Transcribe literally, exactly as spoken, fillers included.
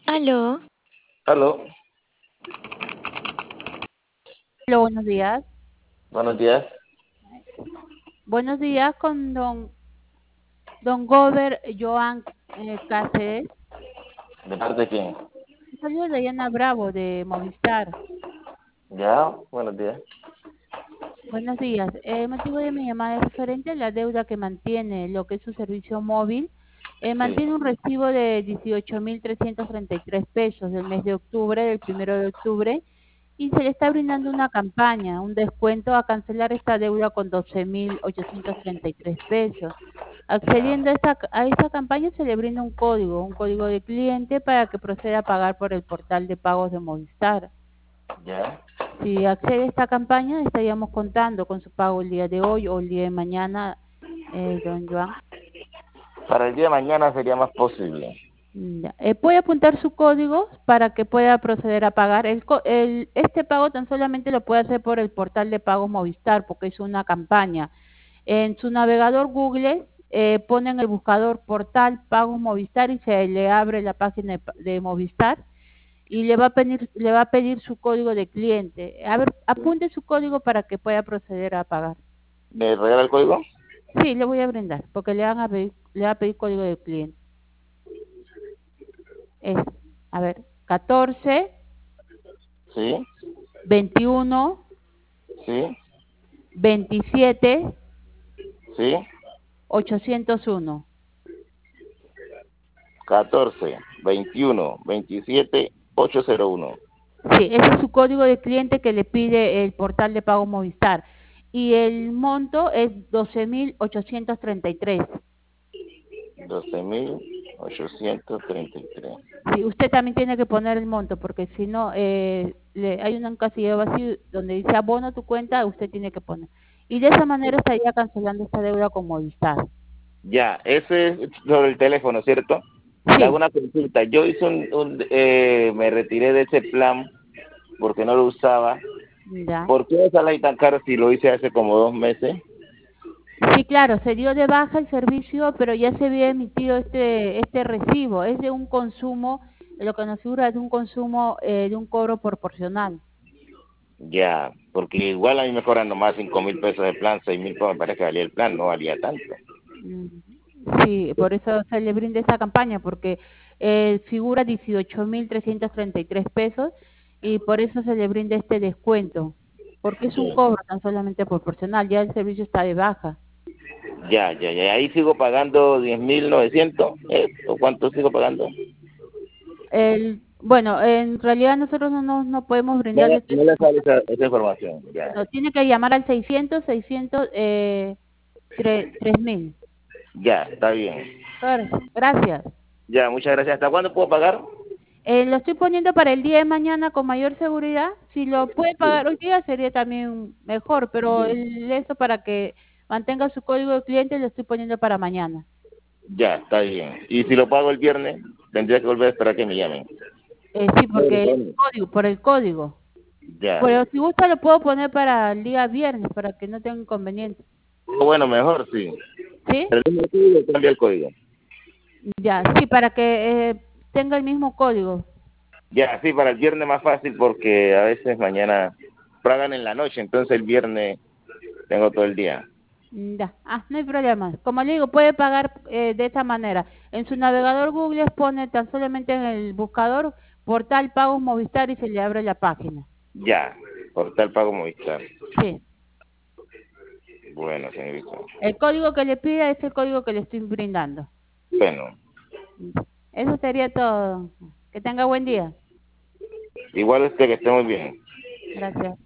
Aló, Aló, Hola, buenos días. buenos días. Buenos días con don, don Gober Joan eh, Cáceres. ¿De parte de quién? Saludos de Diana Bravo de Movistar. Ya, buenos días. Buenos días. El motivo de mi llamada es referente a la deuda que mantiene lo que es su servicio móvil. Eh, Sí, mantiene un recibo de dieciocho mil trescientos treinta y tres pesos del mes de octubre, del primero de octubre, y se le está brindando una campaña, un descuento a cancelar esta deuda con doce mil ochocientos treinta y tres pesos. ya, Accediendo a esta, a esta campaña se le brinda un código, un código de cliente para que proceda a pagar por el portal de pagos de Movistar. ya. Si accede a esta campaña, estaríamos contando con su pago el día de hoy o el día de mañana, eh, don Joan. Para el día de mañana sería más posible. Mm, ya. Eh, puede apuntar su código para que pueda proceder a pagar. El, co- el- este pago tan solamente lo puede hacer por el portal de pagos Movistar, porque es una campaña. En su navegador Google, eh, pone en el buscador portal pagos Movistar y se le abre la página de, pa- de Movistar y le va a pedir, le va a pedir su código de cliente. A ver, apunte su código para que pueda proceder a pagar. ¿Me regala el código? Sí, le voy a brindar, porque le van a pedir, le va a pedir código de cliente. Es, a ver, catorce, Sí, veintiuno, sí, veintisiete, sí. ochocientos uno. Catorce, veintiuno, veintisiete, ochocientos uno. Sí, ese es su código de cliente que le pide el portal de pago Movistar. Y el monto es doce mil ochocientos treinta y tres. Doce mil ochocientos treinta y tres. Sí, usted también tiene que poner el monto, porque si no, eh, le, hay un casillero vacío donde dice abono tu cuenta, usted tiene que poner. Y de esa manera estaría cancelando esta deuda con Movistar. Ya, ese es sobre el teléfono, ¿cierto? Le hago Sí, una consulta. Yo hice un, un eh, me retiré de ese plan porque no lo usaba. ya. ¿Por qué sale ahí tan caro si lo hice hace como dos meses? Sí, claro, se dio de baja el servicio, pero ya se había emitido este este recibo. Es de un consumo, lo que nos figura es de un consumo, eh, de un cobro proporcional. Ya, porque igual a mí me cobran nomás cinco mil pesos de plan, seis mil pesos me parece que valía el plan, no valía tanto. Mm, sí, por eso se le brinda esta campaña, porque eh, figura dieciocho mil trescientos treinta y tres pesos y por eso se le brinda este descuento, porque es un Ya, cobro tan solamente proporcional, ya el servicio está de baja. ya, ya, ya. Ahí sigo pagando diez mil novecientos, ¿eh? ¿O cuánto sigo pagando? El, bueno, en realidad nosotros no, no, no podemos No, brindarle esta no le sale información. esa, esa información, ya. No, tiene que llamar al seiscientos, seiscientos, eh, tre- tres mil. Ya, está bien. Claro, gracias. Ya, muchas gracias. ¿Hasta cuándo puedo pagar? Eh, lo estoy poniendo para el día de mañana con mayor seguridad. Si lo puede pagar hoy día sería también mejor, pero el, eso para que mantenga su código de cliente lo estoy poniendo para mañana. Ya, está bien. Y si lo pago el viernes, tendría que volver a esperar que me llamen. Eh, sí, porque el código, por el código. Ya. Pero si gusta lo puedo poner para el día viernes, para que no tenga inconveniente. Bueno, mejor sí. ¿Sí? El mismo código cambia el código. Ya, sí, para que eh, tenga el mismo código. Ya, sí, para el viernes más fácil porque a veces mañana pagan en la noche, entonces el viernes tengo todo el día. Mm, ya, ah, no hay problema. Como le digo, puede pagar eh, de esta manera. En su navegador Google pone tan solamente en el buscador portal pagos Movistar y se le abre la página. Ya, por tal pago Movistar. Sí. Bueno, señorita. El código que le pida es el código que le estoy brindando. Bueno, Mm, eso sería todo. Que tenga buen día. igual usted que esté muy bien. Gracias.